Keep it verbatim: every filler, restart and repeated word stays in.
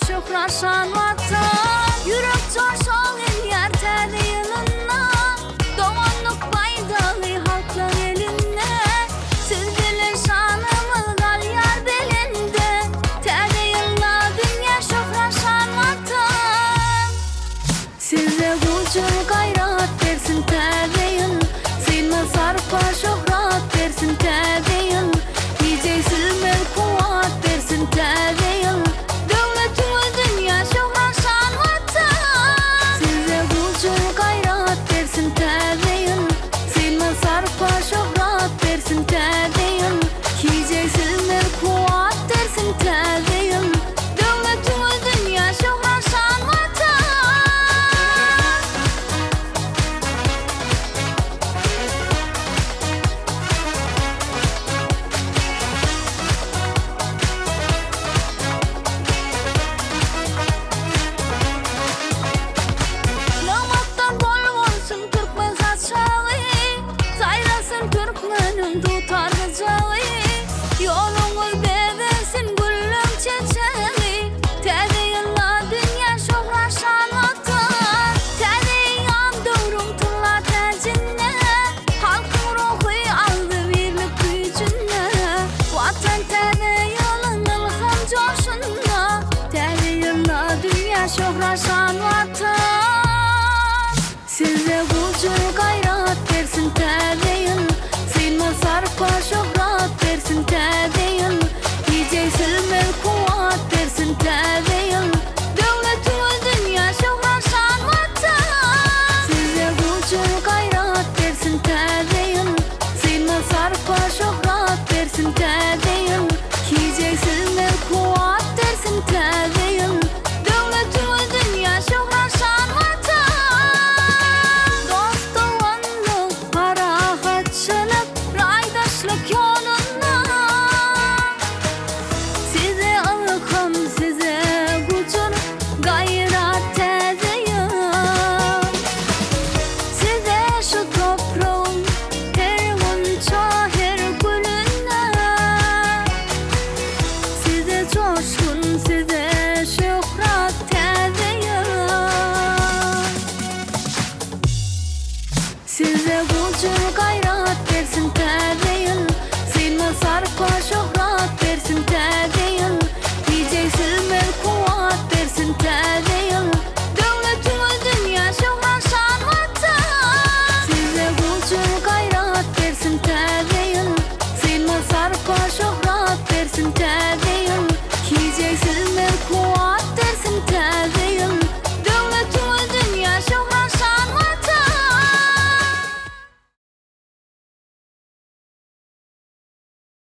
şöhraşan vatan. Yürek coşan el yer terde yılına, doğanlık baydağı halklar eline. Siz bilin şanımız gal yar belinde, terde yılla dünya şöhraşan vatan. Size gücü gayrat versin terde yıl, silme sarpa şöhrat versin terde yıl. Nice silme kuvat versin terde yıl, devletimiz dünya şöhraşan vatan. Size gücü gayrat versin terde yıl, silme sarpa şöhrat versin terde yıl. Nice silme kuvat versin terde yıl, devletimiz dünya şöhraşan vatan. Namattan bol olsun Türkmen saçağı, sayrasın Türkmenin tutar gıcağı. Yolunuz bebesin güllüm çiçeği, terde yılla dünya şöhraşan vatan. Terde yandırım tırla tercinle, halkın ruhu aldı birlik gücüne. Vatan terde yılın ılham coşunla, terde yılla dünya şöhraşan vatan. Size gücü gayrat versin terde yıl, silme sarpa şöhrat versin terde